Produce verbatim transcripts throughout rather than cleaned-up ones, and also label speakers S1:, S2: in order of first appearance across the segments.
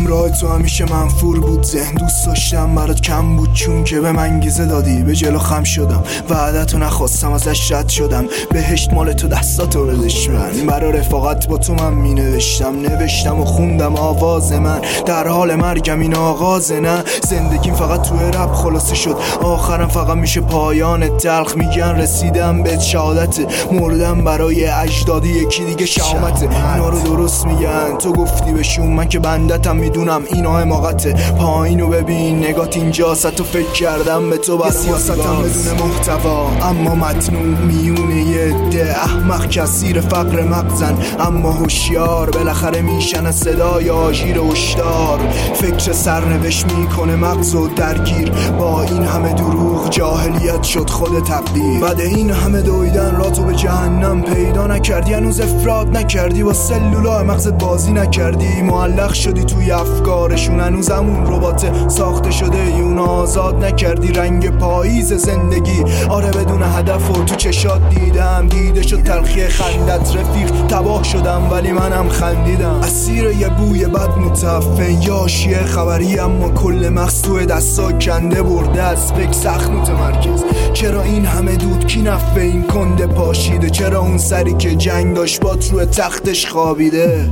S1: همراه تو همیشه منفور بود، ذهن دوست داشتم برات کم بود، چون که به من انگیزه دادی به جلو خم شدم، وعدتو نخواستم ازش رد شدم، بهشت مال تو دستاتو بدش من، برا رفاقت با تو من می نوشتم نوشتم و خوندم آواز من، در حال مرگم این آغاز نه، زندگیم فقط توی رب خلاصه شد، آخرم فقط میشه پایان تلخ، میگن رسیدم به شهادت، مردم برای اجدادی یکی دیگه شهامت، اینا رو درست میگن تو گفتی بشون، من که بندتم میدونم اینا حماقته، پایینو ببین نگات اینجاست، تو فکر کردم به تو برای سیاستم بدون محتوا، اما متنوع میونه یه ده احمق کثیر فقر مغزن، اما هوشیار بالاخره میشن صدای آژیر هشدار، فکر سرنوشت میکنه مغزو درگیر، با این همه دروغ جاهلیت شد خود تقدیر، بعد این همه دویدن را تو به جهنم پیدا نکردی، هنوز افراد نکردی با سلولای مغزت بازی نکردی، معلق شدی توی افکارشون، هنوز همون ربات ساخته شده اون آزاد نکردی، رنگ پاییز زندگی آره بدون هدف و تو چشات دیدم، دیده شد تلخی خندت رفیق، تباه شدم ولی منم خندیدم، اسیر یه بوی بد متعفن، یاشیه خبری اما کل مغز توی دستا کنده برده از فکر سخت متمرکز، چرا این همه دود کی نفه این کنده پاشیده، چرا اون سری که جنگ داشت بات روی تختش خوابیده،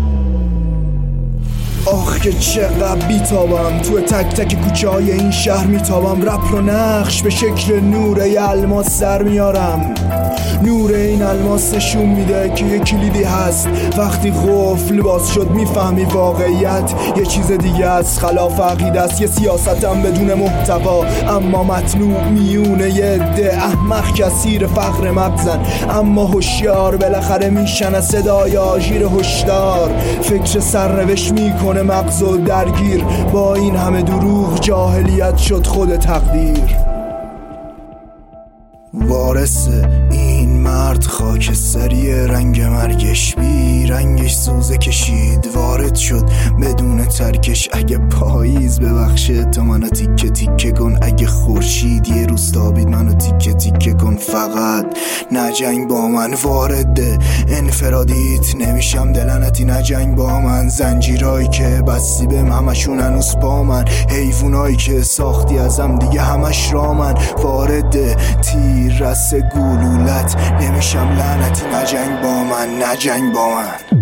S1: آخ که چقدر بیتابم تو تک تک کوچه های این شهر میتابم، رپ رو نقش به شکل نور یه الماس سر میارم، نور این الماس نشون میده که یه کلیدی هست، وقتی قفل باز شد میفهمی واقعیت یه چیز دیگه است، خلاف عقیده است، یه سیاستم بدون محتوا، اما متنوع میونه یه ده احمق کثیر فقر مغزن، اما هوشیار بالاخره میشن صدای آژیر هشدار، فکر سرنوشت میکنه مغزو درگیر، با این همه دروغ جاهلیت شد خود تقدیر، وارث این مرد خاکستری رنگ مرگش، بی رنگش سوزه کشید وارد شد بدون ترکش، اگه پاییز ببخشه تو منو تیکه تیکه کن، اگه خورشید یه روز تابید منو تیکه تیکه کن، فقط نجنگ با من، وارد انفرادیت نمیشم دلنتی، نجنگ با من، زنجیرایی که بستی بهم همشون هنوز با من، حیوانایی که ساختی ازم دیگه همش را من، وارد تیر رس گلولت نمیشم لعنتی، نجنگ با من نجنگ با من.